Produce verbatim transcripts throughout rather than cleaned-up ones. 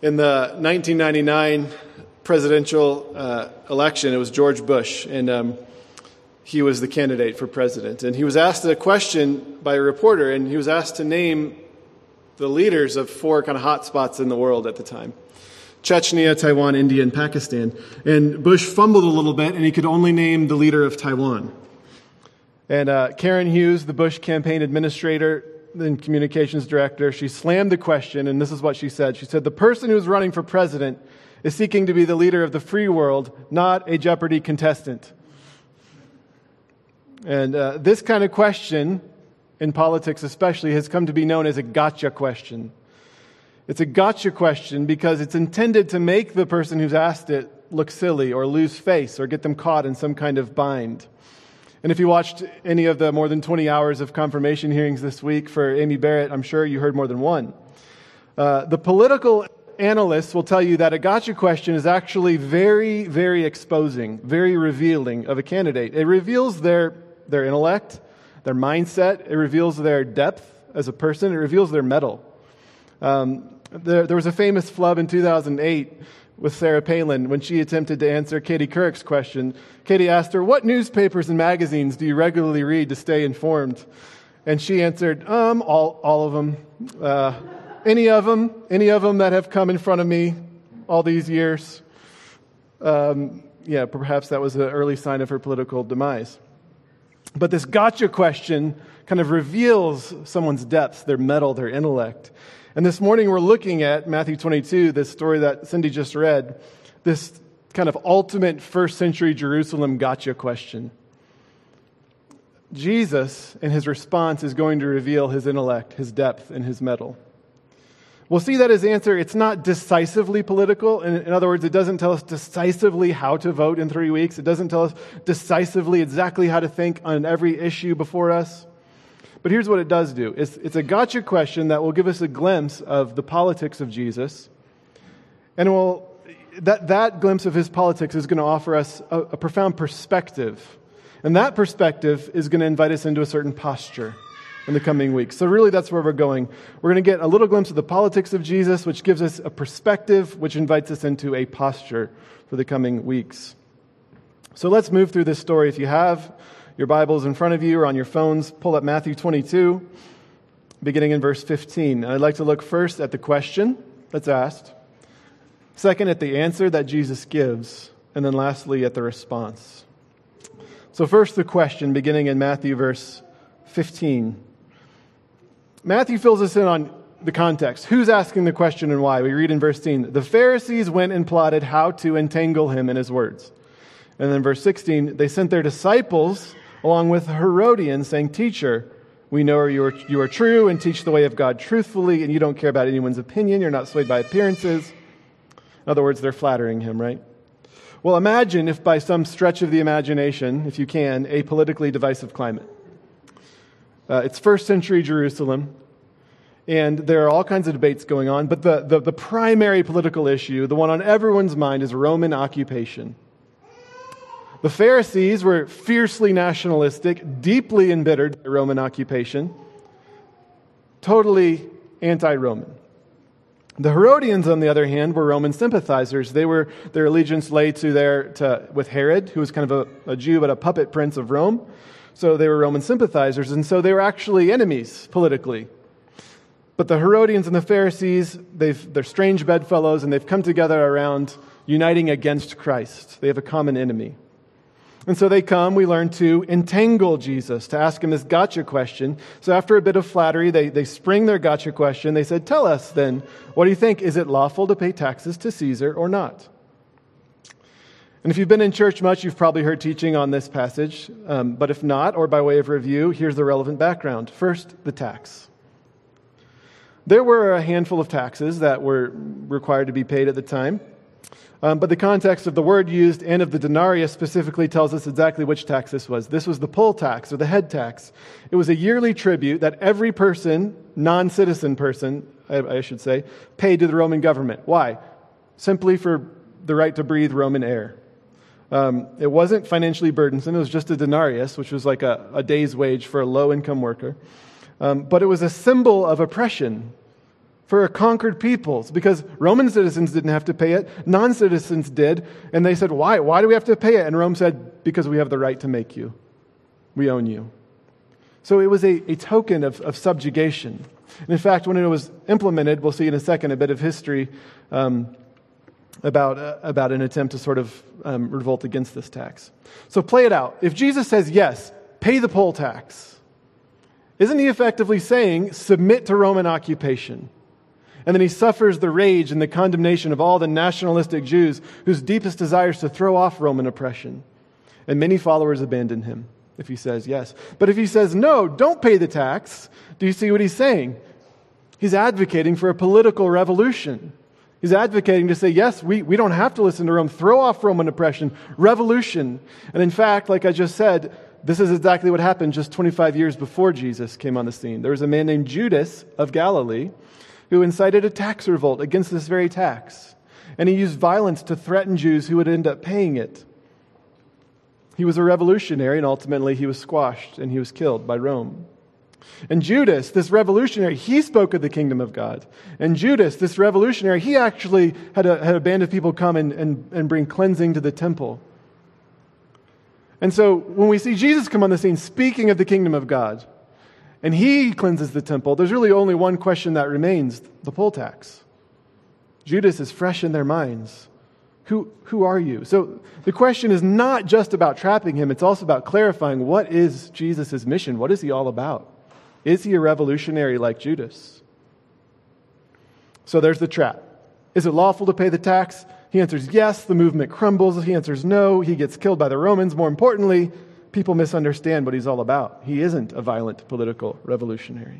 In the nineteen ninety-nine presidential uh, election, it was George Bush, and um, he was the candidate for president. And he was asked a question by a reporter, and he was asked to name the leaders of four kind of hot spots in the world at the time: Chechnya, Taiwan, India, and Pakistan. And Bush fumbled a little bit, and he could only name the leader of Taiwan. And uh, Karen Hughes, the Bush campaign administrator and communications director, she slammed the question, and this is what she said. She said, "The person who's running for president is seeking to be the leader of the free world, not a Jeopardy contestant." And uh, this kind of question, in politics especially, has come to be known as a gotcha question. It's a gotcha question because it's intended to make the person who's asked it look silly or lose face or get them caught in some kind of bind. And if you watched any of the more than twenty hours of confirmation hearings this week for Amy Barrett, I'm sure you heard more than one. Uh, the political analysts will tell you that a gotcha question is actually very, very exposing, very revealing of a candidate. It reveals their, their intellect, their mindset. It reveals their depth as a person. It reveals their mettle. Um, there, there was a famous flub in two thousand eight with Sarah Palin when she attempted to answer Katie Couric's question. Katie asked her, "What newspapers and magazines do you regularly read to stay informed?" And she answered, um, all, all of them. Uh, any of them, any of them that have come in front of me all these years. Um, yeah, perhaps that was an early sign of her political demise. But this gotcha question kind of reveals someone's depth, their mettle, their intellect. And this morning we're looking at Matthew twenty-two, this story that Cindy just read, this kind of ultimate first century Jerusalem gotcha question. Jesus, in his response, is going to reveal his intellect, his depth, and his mettle. We'll see that his answer, it's not decisively political. In, in other words, it doesn't tell us decisively how to vote in three weeks. It doesn't tell us decisively exactly how to think on every issue before us. But here's what it does do. It's, it's a gotcha question that will give us a glimpse of the politics of Jesus. And will, that, that glimpse of his politics is going to offer us a, a profound perspective. And that perspective is going to invite us into a certain posture in the coming weeks. So really that's where we're going. We're going to get a little glimpse of the politics of Jesus, which gives us a perspective, which invites us into a posture for the coming weeks. So let's move through this story. If you have your Bibles in front of you or on your phones, pull up Matthew twenty-two, beginning in verse fifteen. I'd like to look first at the question that's asked, second at the answer that Jesus gives, and then lastly at the response. So first the question, beginning in Matthew verse fifteen. Matthew fills us in on the context. Who's asking the question and why? We read in verse fifteen, "The Pharisees went and plotted how to entangle him in his words." And then verse sixteen, "They sent their disciples along with Herodians, saying, 'Teacher, we know you are, you are true and teach the way of God truthfully, and you don't care about anyone's opinion. You're not swayed by appearances.'" In other words, they're flattering him, right? Well, imagine if by some stretch of the imagination, if you can, a politically divisive climate. Uh, it's first century Jerusalem, and there are all kinds of debates going on, but the, the, the primary political issue, the one on everyone's mind, is Roman occupation. The Pharisees were fiercely nationalistic, deeply embittered by Roman occupation, totally anti-Roman. The Herodians, on the other hand, were Roman sympathizers. They were their allegiance lay to their to with Herod, who was kind of a, a Jew but a puppet prince of Rome. So they were Roman sympathizers, and so they were actually enemies politically. But the Herodians and the Pharisees, they've, they're strange bedfellows, and they've come together around uniting against Christ. They have a common enemy. And so they come, we learn, to entangle Jesus, to ask him this gotcha question. So after a bit of flattery, they, they spring their gotcha question. They said, "Tell us then, what do you think? Is it lawful to pay taxes to Caesar or not?" And if you've been in church much, you've probably heard teaching on this passage. Um, but if not, or by way of review, here's the relevant background. First, the tax. There were a handful of taxes that were required to be paid at the time. Um, but the context of the word used and of the denarius specifically tells us exactly which tax this was. This was the poll tax, or the head tax. It was a yearly tribute that every person, non-citizen person, I, I should say, paid to the Roman government. Why? Simply for the right to breathe Roman air. Um, it wasn't financially burdensome. It was just a denarius, which was like a, a day's wage for a low-income worker. Um, but it was a symbol of oppression. for conquered peoples, because Roman citizens didn't have to pay it, non-citizens did, and they said, why? Why do we have to pay it? And Rome said, because we have the right to make you. We own you. So it was a, a token of, of subjugation. And in fact, when it was implemented, we'll see in a second a bit of history um, about, uh, about an attempt to sort of um, revolt against this tax. So play it out. If Jesus says, yes, pay the poll tax, isn't he effectively saying, submit to Roman occupation? And then he suffers the rage and the condemnation of all the nationalistic Jews whose deepest desire is to throw off Roman oppression. And many followers abandon him if he says yes. But if he says, no, don't pay the tax, do you see what he's saying? He's advocating for a political revolution. He's advocating to say, yes, we, we don't have to listen to Rome. Throw off Roman oppression. Revolution. And in fact, like I just said, this is exactly what happened just twenty-five years before Jesus came on the scene. There was a man named Judas of Galilee who incited a tax revolt against this very tax. And he used violence to threaten Jews who would end up paying it. He was a revolutionary, and ultimately he was squashed and he was killed by Rome. And Judas, this revolutionary, he spoke of the kingdom of God. And Judas, this revolutionary, he actually had a, had a band of people come and, and, and bring cleansing to the temple. And so when we see Jesus come on the scene speaking of the kingdom of God, and he cleanses the temple, there's really only one question that remains, the poll tax. Judas is fresh in their minds. Who, who are you? So the question is not just about trapping him, it's also about clarifying what is Jesus' mission? What is he all about? Is he a revolutionary like Judas? So there's the trap. Is it lawful to pay the tax? He answers yes. The movement crumbles. He answers no. He gets killed by the Romans. More importantly, people misunderstand what he's all about. He isn't a violent political revolutionary.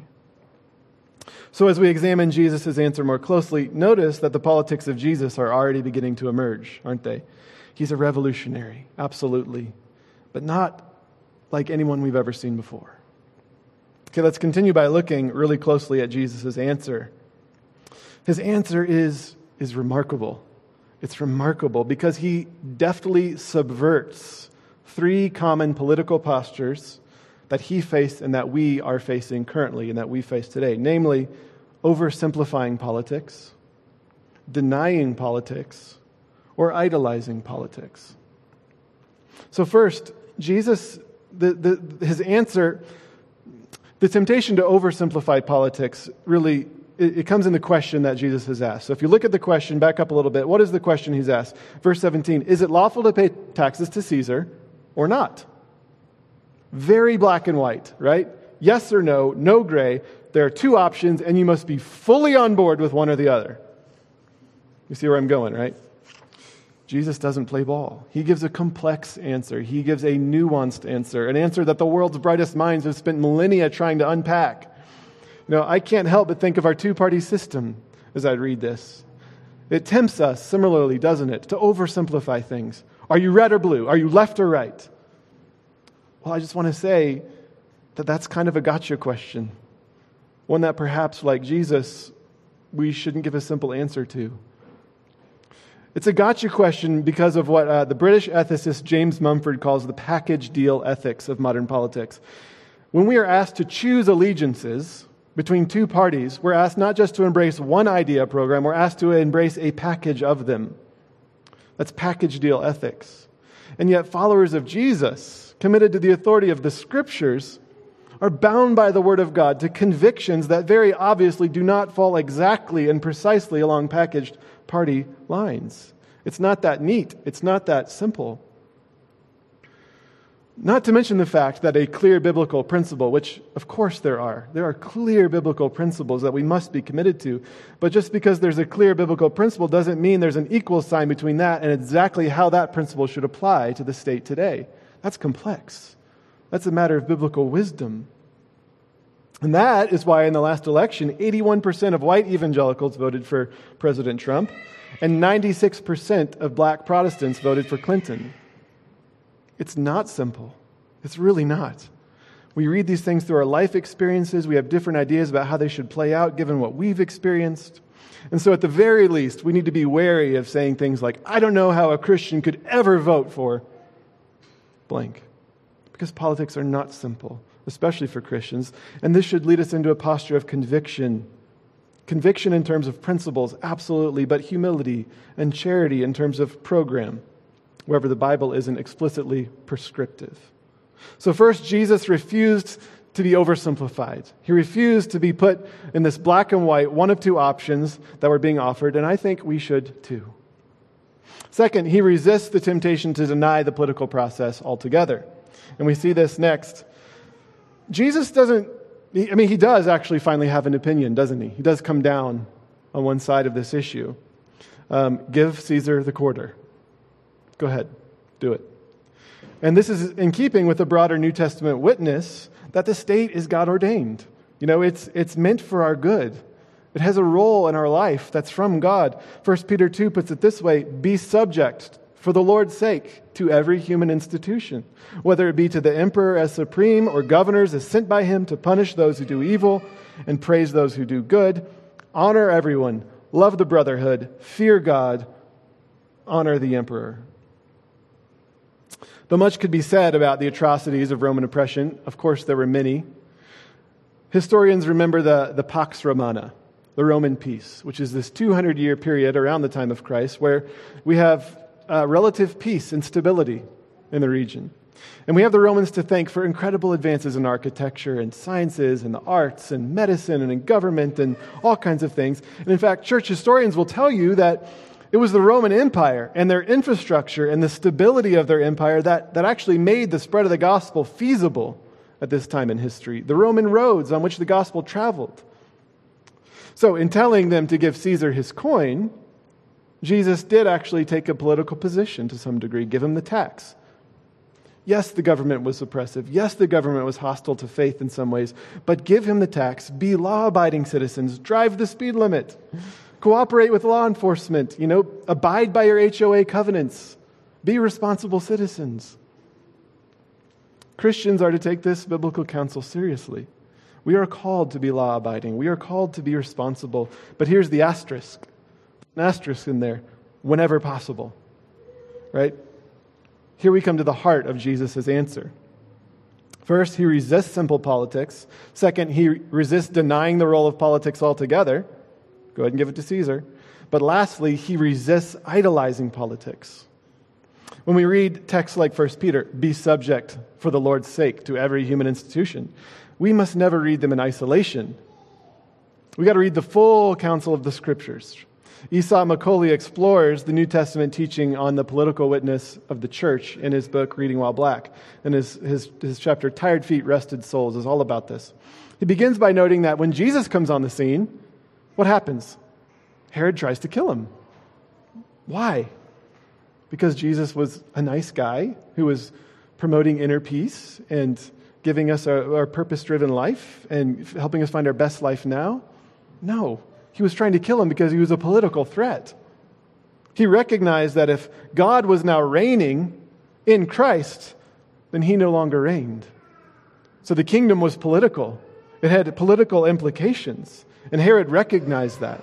So as we examine Jesus' answer more closely, notice that the politics of Jesus are already beginning to emerge, aren't they? He's a revolutionary, absolutely, but not like anyone we've ever seen before. Okay, let's continue by looking really closely at Jesus' answer. His answer is, is remarkable. It's remarkable because he deftly subverts three common political postures that he faced and that we are facing currently and that we face today. Namely, oversimplifying politics, denying politics, or idolizing politics. So first, Jesus, the, the, his answer, the temptation to oversimplify politics really, it, it comes in the question that Jesus has asked. So if you look at the question, back up a little bit, what is the question he's asked? Verse seventeen, is it lawful to pay taxes to Caesar or not? Very black and white, right? Yes or no, no gray. There are two options, and you must be fully on board with one or the other. You see where I'm going, right? Jesus doesn't play ball. He gives a complex answer. He gives a nuanced answer, an answer that the world's brightest minds have spent millennia trying to unpack. You know, I can't help but think of our two-party system as I read this. It tempts us, similarly, doesn't it, to oversimplify things. Are you red or blue? Are you left or right? Well, I just want to say that that's kind of a gotcha question. One that perhaps, like Jesus, we shouldn't give a simple answer to. It's a gotcha question because of what uh, the British ethicist James Mumford calls the package deal ethics of modern politics. When we are asked to choose allegiances between two parties, we're asked not just to embrace one idea program, we're asked to embrace a package of them. That's package deal ethics. And yet followers of Jesus, committed to the authority of the Scriptures, are bound by the Word of God to convictions that very obviously do not fall exactly and precisely along packaged party lines. It's not that neat. It's not that simple. Not to mention the fact that a clear biblical principle, which of course there are, there are clear biblical principles that we must be committed to, but just because there's a clear biblical principle doesn't mean there's an equal sign between that and exactly how that principle should apply to the state today. That's complex. That's a matter of biblical wisdom. And that is why in the last election, eighty-one percent of white evangelicals voted for President Trump, and ninety-six percent of black Protestants voted for Clinton. It's not simple. It's really not. We read these things through our life experiences. We have different ideas about how they should play out given what we've experienced. And so at the very least, we need to be wary of saying things like, I don't know how a Christian could ever vote for blank. Because politics are not simple, especially for Christians. And this should lead us into a posture of conviction Conviction in terms of principles, absolutely, but humility and charity in terms of program, wherever the Bible isn't explicitly prescriptive. So first, Jesus refused to be oversimplified. He refused to be put in this black and white, one of two options that were being offered, and I think we should too. Second, he resists the temptation to deny the political process altogether. And we see this next. Jesus doesn't, I mean, he does actually finally have an opinion, doesn't he? He does come down on one side of this issue. Um, give Caesar the quarter. Go ahead, do it. And this is in keeping with the broader New Testament witness that the state is God ordained. You know, it's it's meant for our good. It has a role in our life that's from God. First Peter two puts it this way, be subject for the Lord's sake to every human institution, whether it be to the emperor as supreme or governors as sent by him to punish those who do evil and praise those who do good. Honor everyone, love the brotherhood, fear God, honor the emperor. Though much could be said about the atrocities of Roman oppression, of course there were many. Historians remember the, the Pax Romana, the Roman peace, which is this two hundred year period around the time of Christ where we have uh, relative peace and stability in the region. And we have the Romans to thank for incredible advances in architecture and sciences and the arts and medicine and in government and all kinds of things. And in fact, church historians will tell you that it was the Roman Empire and their infrastructure and the stability of their empire that, that actually made the spread of the gospel feasible at this time in history. The Roman roads on which the gospel traveled. So in telling them to give Caesar his coin, Jesus did actually take a political position to some degree, give him the tax. Yes, the government was oppressive. Yes, the government was hostile to faith in some ways, but give him the tax, be law-abiding citizens, drive the speed limit. Cooperate with law enforcement, you know, abide by your H O A covenants. Be responsible citizens. Christians are to take this biblical counsel seriously. We are called to be law-abiding. We are called to be responsible. But here's the asterisk. An asterisk in there. Whenever possible. Right? Here we come to the heart of Jesus' answer. First, he resists simple politics. Second, he resists denying the role of politics altogether. Go ahead and give it to Caesar. But lastly, he resists idolizing politics. When we read texts like First Peter, be subject for the Lord's sake to every human institution, we must never read them in isolation. We got to read the full counsel of the Scriptures. Esau Macaulay explores the New Testament teaching on the political witness of the church in his book, Reading While Black. And his, his, his chapter, Tired Feet, Rested Souls, is all about this. He begins by noting that when Jesus comes on the scene, what happens? Herod tries to kill him. Why? Because Jesus was a nice guy who was promoting inner peace and giving us our, our purpose-driven life and helping us find our best life now? No. He was trying to kill him because he was a political threat. He recognized that if God was now reigning in Christ, then he no longer reigned. So the kingdom was political. It had political implications. And Herod recognized that.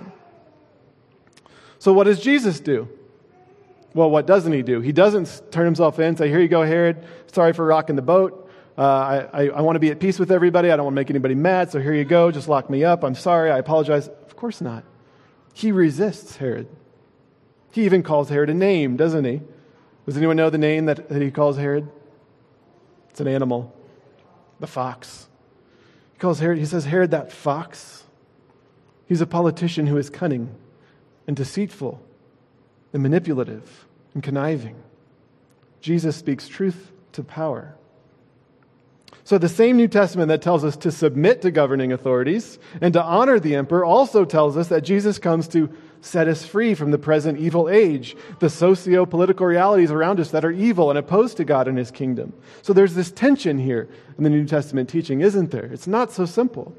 So what does Jesus do? Well, what doesn't he do? He doesn't turn himself in and say, here you go, Herod. Sorry for rocking the boat. Uh, I, I, I want to be at peace with everybody. I don't want to make anybody mad. So here you go. Just lock me up. I'm sorry. I apologize. Of course not. He resists Herod. He even calls Herod a name, doesn't he? Does anyone know the name that, that he calls Herod? It's an animal. The fox. He calls Herod, he says, Herod, that fox. He's a politician who is cunning and deceitful and manipulative and conniving. Jesus speaks truth to power. So the same New Testament that tells us to submit to governing authorities and to honor the emperor also tells us that Jesus comes to set us free from the present evil age, the socio-political realities around us that are evil and opposed to God and his kingdom. So there's this tension here in the New Testament teaching, isn't there? It's not so simple.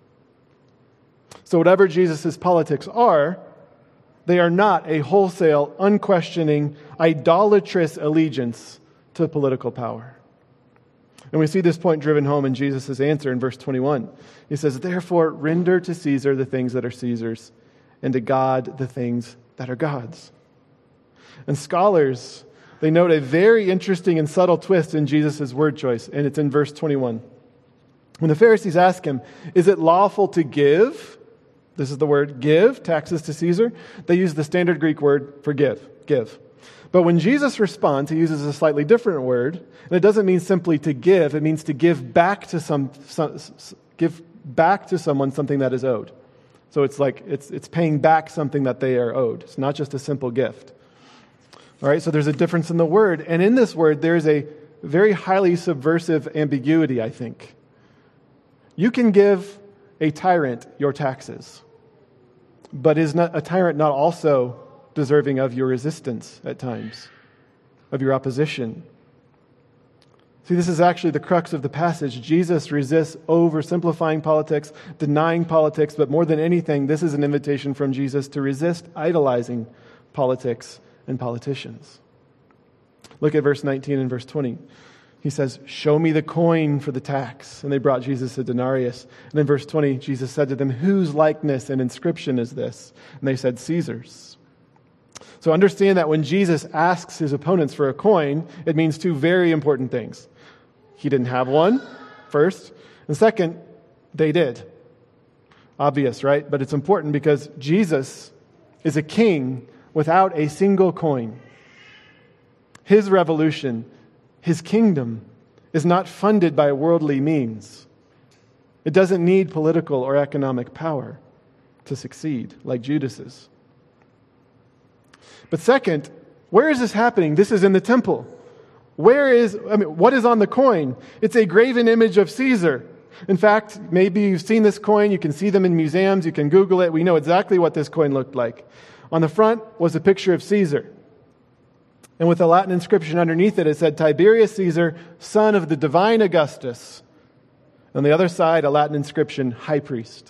So whatever Jesus' politics are, they are not a wholesale, unquestioning, idolatrous allegiance to political power. And we see this point driven home in Jesus' answer in verse twenty-one. He says, therefore, render to Caesar the things that are Caesar's, and to God the things that are God's. And scholars, they note a very interesting and subtle twist in Jesus' word choice, and it's in verse twenty-one. When the Pharisees ask him, is it lawful to give This is the word give, taxes to Caesar. They use the standard Greek word for give, give. But when Jesus responds, he uses a slightly different word, and it doesn't mean simply to give. It means to give back to some, some give back to someone something that is owed. So it's like it's it's paying back something that they are owed. It's not just a simple gift. All right, so there's a difference in the word, and in this word there is a very highly subversive ambiguity, I think. You can give a tyrant your taxes, but is not a tyrant not also deserving of your resistance at times, of your opposition? See, this is actually the crux of the passage. Jesus resists oversimplifying politics, denying politics, but more than anything, this is an invitation from Jesus to resist idolizing politics and politicians. Look at verse nineteen and verse twenty. He says, "Show me the coin for the tax." And they brought Jesus a denarius. And in verse twenty, Jesus said to them, "Whose likeness and inscription is this?" And they said, "Caesar's." So understand that when Jesus asks his opponents for a coin, it means two very important things. He didn't have one, first. And second, they did. Obvious, right? But it's important because Jesus is a king without a single coin. His revolution, his kingdom, is not funded by worldly means. It doesn't need political or economic power to succeed, like Judas's. But second, where is this happening? This is in the temple. Where is, I mean, what is on the coin? It's a graven image of Caesar. In fact, maybe you've seen this coin. You can see them in museums. You can Google it. We know exactly what this coin looked like. On the front was a picture of Caesar. And with a Latin inscription underneath it, it said, "Tiberius Caesar, son of the divine Augustus." On the other side, a Latin inscription, "High Priest."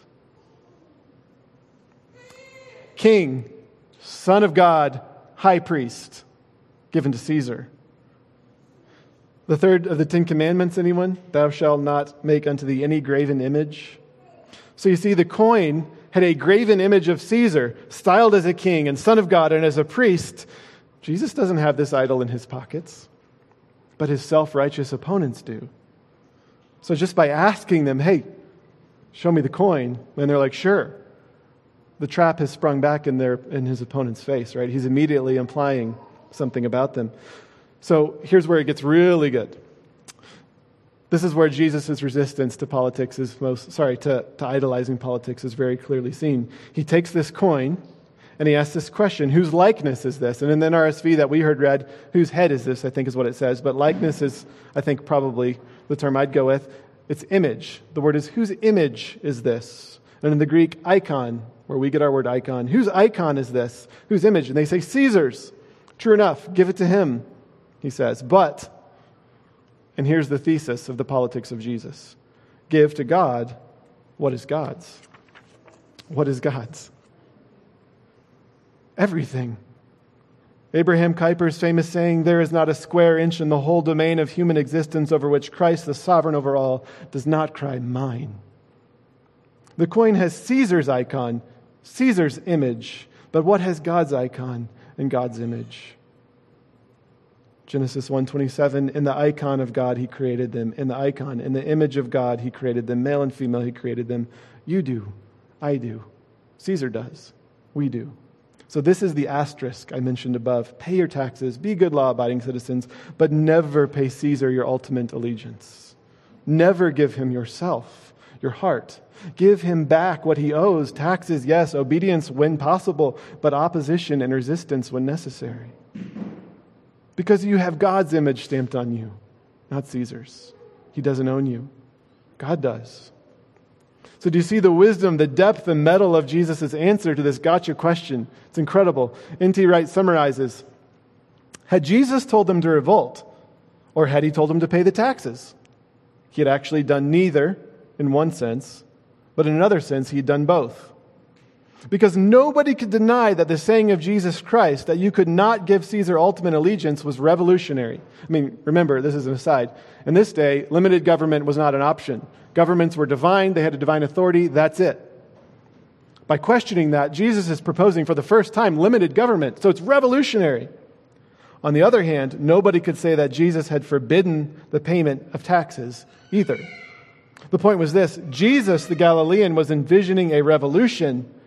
King, Son of God, High Priest, given to Caesar. The third of the Ten Commandments, anyone? "Thou shalt not make unto thee any graven image." So you see, the coin had a graven image of Caesar, styled as a king and son of God and as a priest. Jesus doesn't have this idol in his pockets, but his self-righteous opponents do. So just by asking them, "Hey, show me the coin," and they're like, "Sure," the trap has sprung back in their in his opponent's face, right? He's immediately implying something about them. So here's where it gets really good. This is where Jesus' resistance to politics is most, sorry, to, to idolizing politics is very clearly seen. He takes this coin and he asks this question, whose likeness is this? And in the N R S V that we heard read, whose head is this, I think is what it says. But likeness is, I think, probably the term I'd go with. It's image. The word is, whose image is this? And in the Greek, icon, where we get our word icon. Whose icon is this? Whose image? And they say, Caesar's. True enough, give it to him, he says. But, and here's the thesis of the politics of Jesus. Give to God what is God's. What is God's? Everything. Abraham Kuyper's famous saying, "There is not a square inch in the whole domain of human existence over which Christ, the sovereign over all, does not cry, mine." The coin has Caesar's icon, Caesar's image, but what has God's icon and God's image? Genesis one twenty-seven, in the icon of God he created them. In the icon, in the image of God he created them. Male and female he created them. You do. I do. Caesar does. We do. So this is the asterisk I mentioned above. Pay your taxes, be good law-abiding citizens, but never pay Caesar your ultimate allegiance. Never give him yourself, your heart. Give him back what he owes. Taxes, yes. Obedience when possible, but opposition and resistance when necessary. Because you have God's image stamped on you, not Caesar's. He doesn't own you. God does. So do you see the wisdom, the depth and metal of Jesus' answer to this gotcha question? It's incredible. N T Wright summarizes, had Jesus told them to revolt, or had he told them to pay the taxes? He had actually done neither in one sense, but in another sense, he had done both. Because nobody could deny that the saying of Jesus Christ, that you could not give Caesar ultimate allegiance, was revolutionary. I mean, remember, this is an aside. In this day, limited government was not an option. Governments were divine, they had a divine authority, that's it. By questioning that, Jesus is proposing for the first time limited government, so it's revolutionary. On the other hand, nobody could say that Jesus had forbidden the payment of taxes either. The point was this: Jesus, the Galilean, was envisioning a revolution,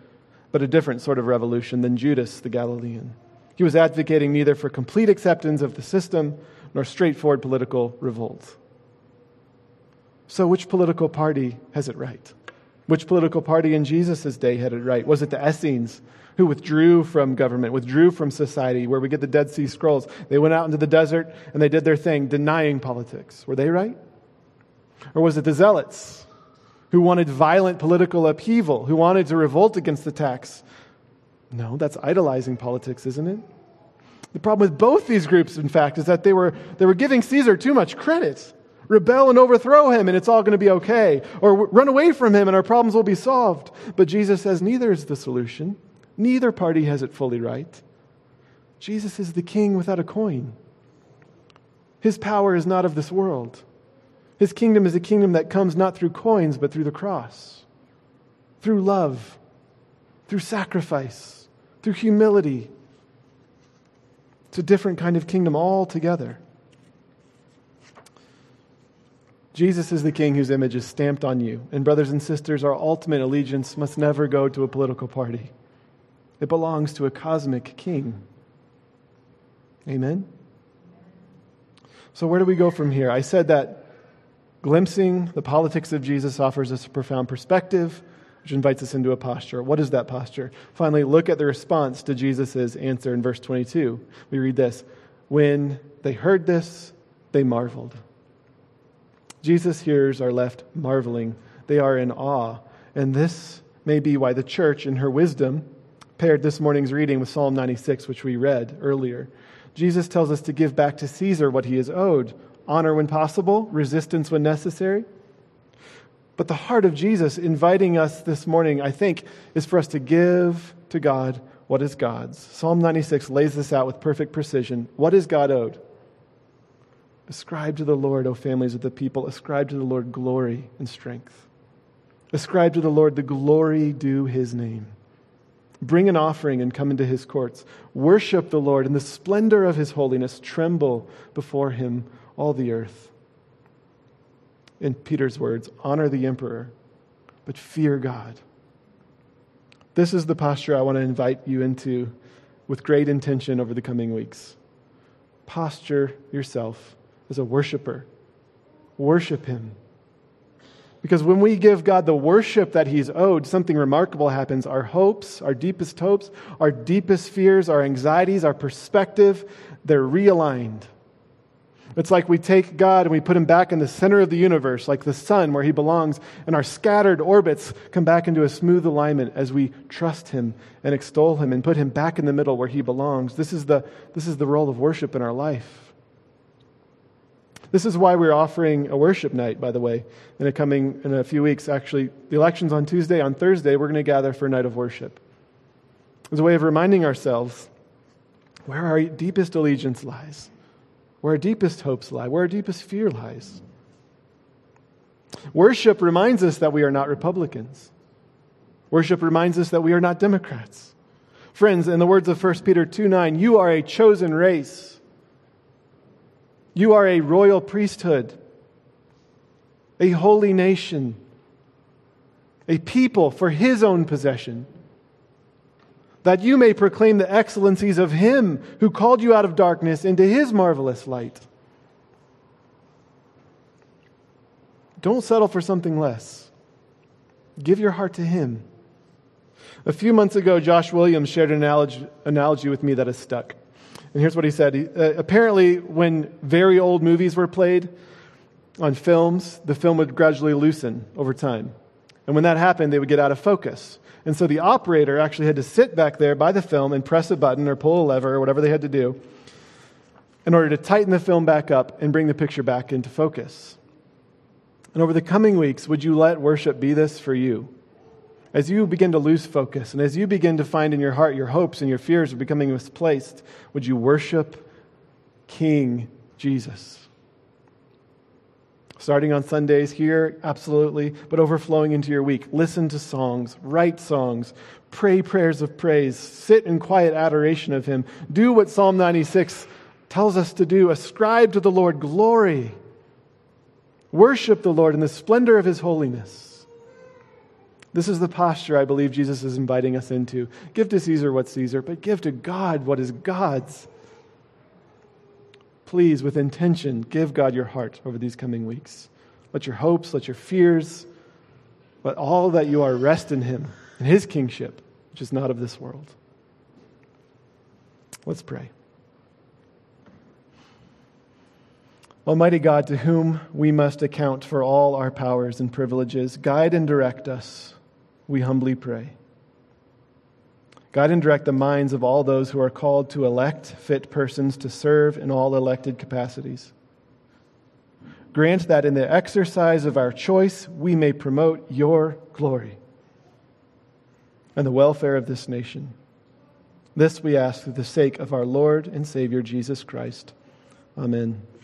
but a different sort of revolution than Judas the Galilean. He was advocating neither for complete acceptance of the system nor straightforward political revolt. So which political party has it right? Which political party in Jesus' day had it right? Was it the Essenes, who withdrew from government, withdrew from society, where we get the Dead Sea Scrolls? They went out into the desert and they did their thing, denying politics. Were they right? Or was it the Zealots, who wanted violent political upheaval, who wanted to revolt against the tax? No, that's idolizing politics, isn't it? The problem with both these groups, in fact, is that they were they were giving Caesar too much credit. Rebel and overthrow him and it's all going to be okay. Or run away from him and our problems will be solved. But Jesus says neither is the solution. Neither party has it fully right. Jesus is the king without a coin. His power is not of this world. His kingdom is a kingdom that comes not through coins, but through the cross, through love, through sacrifice, through humility. It's a different kind of kingdom altogether. Jesus is the king whose image is stamped on you. And brothers and sisters, our ultimate allegiance must never go to a political party. It belongs to a cosmic king. Amen? So where do we go from here? I said that glimpsing the politics of Jesus offers us a profound perspective, which invites us into a posture. What is that posture? Finally, look at the response to Jesus' answer in verse twenty-two. We read this: when they heard this, they marveled. Jesus' hearers are left marveling. They are in awe. And this may be why the church, in her wisdom, paired this morning's reading with Psalm ninety-six, which we read earlier. Jesus tells us to give back to Caesar what he is owed: honor when possible, resistance when necessary. But the heart of Jesus inviting us this morning, I think, is for us to give to God what is God's. Psalm ninety-six lays this out with perfect precision. What is God owed? Ascribe to the Lord, O families of the people. Ascribe to the Lord glory and strength. Ascribe to the Lord the glory due his name. Bring an offering and come into his courts. Worship the Lord in the splendor of his holiness. Tremble before him, all the earth. In Peter's words, honor the emperor, but fear God. This is the posture I want to invite you into with great intention over the coming weeks. Posture yourself as a worshiper. Worship him. Because when we give God the worship that he's owed, something remarkable happens. Our hopes, our deepest hopes, our deepest fears, our anxieties, our perspective, they're realigned. It's like we take God and we put him back in the center of the universe, like the sun where he belongs, and our scattered orbits come back into a smooth alignment as we trust him and extol him and put him back in the middle where he belongs. This is the, this is the role of worship in our life. This is why we're offering a worship night, by the way, in a coming in a few weeks. Actually, the election's on Tuesday. On Thursday, we're going to gather for a night of worship. As a way of reminding ourselves where our deepest allegiance lies, where our deepest hopes lie, where our deepest fear lies. Worship reminds us that we are not Republicans. Worship reminds us that we are not Democrats. Friends, in the words of First Peter two nine, you are a chosen race. You are a royal priesthood, a holy nation, a people for his own possession, that you may proclaim the excellencies of him who called you out of darkness into his marvelous light. Don't settle for something less. Give your heart to him. A few months ago, Josh Williams shared an analogy, analogy with me that has stuck. And here's what he said. He, uh, apparently, when very old movies were played on films, the film would gradually loosen over time. And when that happened, they would get out of focus. And so the operator actually had to sit back there by the film and press a button or pull a lever or whatever they had to do in order to tighten the film back up and bring the picture back into focus. And over the coming weeks, would you let worship be this for you? As you begin to lose focus and as you begin to find in your heart your hopes and your fears are becoming misplaced, would you worship King Jesus? Starting on Sundays here, absolutely, but overflowing into your week. Listen to songs, write songs, pray prayers of praise, sit in quiet adoration of him. Do what Psalm ninety-six tells us to do. Ascribe to the Lord glory. Worship the Lord in the splendor of his holiness. This is the posture I believe Jesus is inviting us into. Give to Caesar what's Caesar, but give to God what is God's. Please, with intention, give God your heart over these coming weeks. Let your hopes, let your fears, let all that you are rest in Him, in His kingship, which is not of this world. Let's pray. Almighty God, to whom we must account for all our powers and privileges, guide and direct us, we humbly pray. Guide and direct the minds of all those who are called to elect fit persons to serve in all elected capacities. Grant that in the exercise of our choice, we may promote your glory and the welfare of this nation. This we ask for the sake of our Lord and Savior Jesus Christ. Amen.